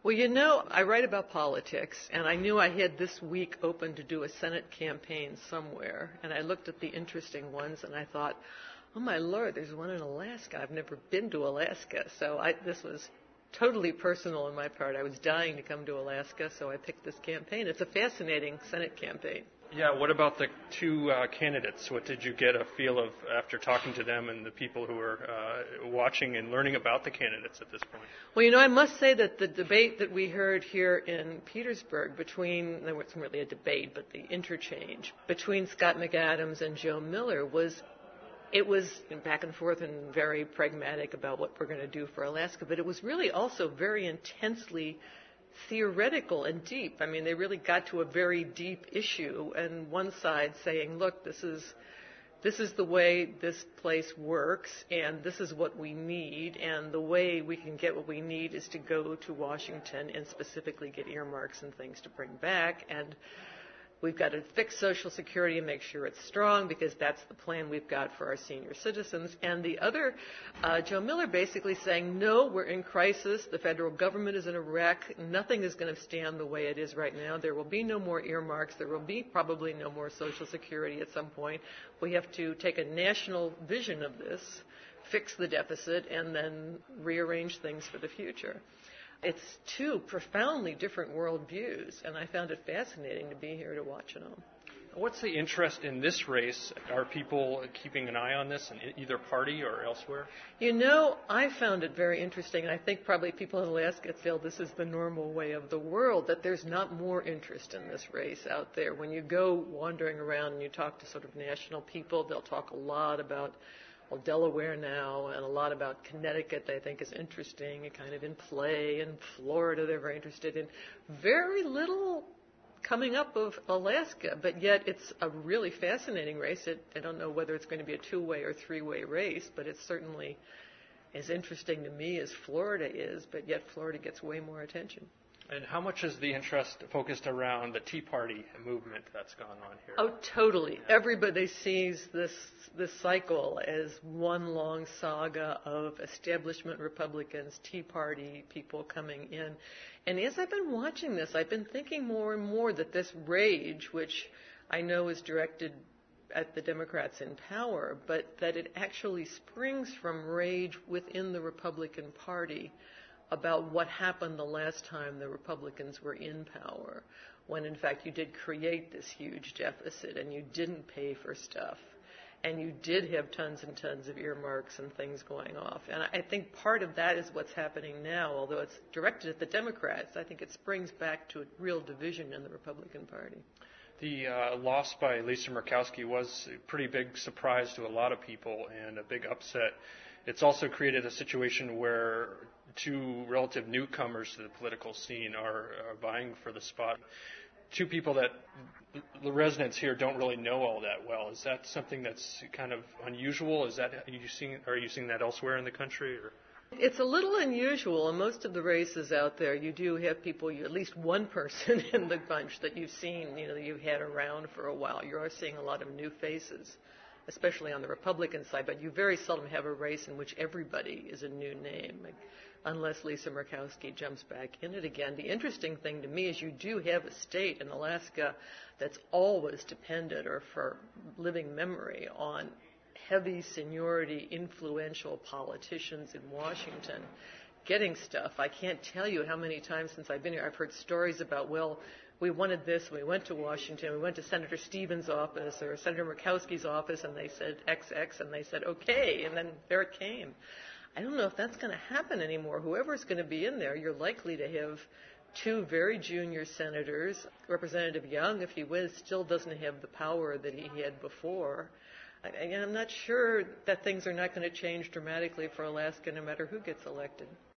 Well, you know, I write about politics, and I knew I had this week open to do a Senate campaign somewhere. And I looked at the interesting ones, and I thought, oh my Lord, there's one in Alaska. I've never been to Alaska. So this was totally personal on my part. I was dying to come to Alaska, so I picked this campaign. It's a fascinating Senate campaign. Yeah, what about the two candidates? What did you get a feel of after talking to them and the people who were watching and learning about the candidates at this point? Well, you know, I must say that the debate that we heard here in Petersburg there wasn't really a debate, but the interchange between Scott McAdams and Joe Miller was back and forth and very pragmatic about what we're going to do for Alaska, but it was really also very intensely theoretical and deep. I mean, they really got to a very deep issue, and one side saying, look, this is the way this place works, and this is what we need, and the way we can get what we need is to go to Washington and specifically get earmarks and things to bring back, and we've got to fix Social Security and make sure it's strong because that's the plan we've got for our senior citizens. And the other, Joe Miller, basically saying, no, we're in crisis. The federal government is in a wreck. Nothing is going to stand the way it is right now. There will be no more earmarks. There will be probably no more Social Security at some point. We have to take a national vision of this, fix the deficit, and then rearrange things for the future. It's two profoundly different worldviews, and I found it fascinating to be here to watch it all. What's the interest in this race? Are people keeping an eye on this in either party or elsewhere? You know, I found it very interesting, and I think probably people in Alaska feel this is the normal way of the world, that there's not more interest in this race out there. When you go wandering around and you talk to sort of national people, they'll talk a lot about Delaware now, and a lot about Connecticut they think is interesting and kind of in play, and Florida they're very interested in. Very little coming up of Alaska, but yet it's a really fascinating race. I don't know whether it's going to be a two-way or three-way race, but it's certainly as interesting to me as Florida is, but yet Florida gets way more attention. And how much is the interest focused around the Tea Party movement that's gone on here? Oh, totally. Yeah. Everybody sees this cycle as one long saga of establishment Republicans, Tea Party people coming in. And as I've been watching this, I've been thinking more and more that this rage, which I know is directed at the Democrats in power, but that it actually springs from rage within the Republican Party about what happened the last time the Republicans were in power, when in fact you did create this huge deficit and you didn't pay for stuff and you did have tons and tons of earmarks and things going off. And I think part of that is what's happening now, although it's directed at the Democrats. I think it springs back to a real division in the Republican Party. The loss by Lisa Murkowski was a pretty big surprise to a lot of people and a big upset. It's also created a situation where two relative newcomers to the political scene are vying for the spot. Two people that the residents here don't really know all that well. Is that something that's kind of unusual? Are you seeing that elsewhere in the country? Or? It's a little unusual. In most of the races out there, you do have people, at least one person in the bunch that you've seen, that you've had around for a while. You are seeing a lot of new faces, especially on the Republican side, but you very seldom have a race in which everybody is a new name, unless Lisa Murkowski jumps back in it again. The interesting thing to me is you do have a state in Alaska that's always dependent, or for living memory, on heavy seniority, influential politicians in Washington getting stuff. I can't tell you how many times since I've been here I've heard stories about, well, we wanted this, we went to Washington, we went to Senator Stevens' office or Senator Murkowski's office, and they said XX, and they said okay, and then there it came. I don't know if that's going to happen anymore. Whoever's going to be in there, you're likely to have two very junior senators. Representative Young, if he wins, still doesn't have the power that he had before. And I'm not sure that things are not going to change dramatically for Alaska no matter who gets elected.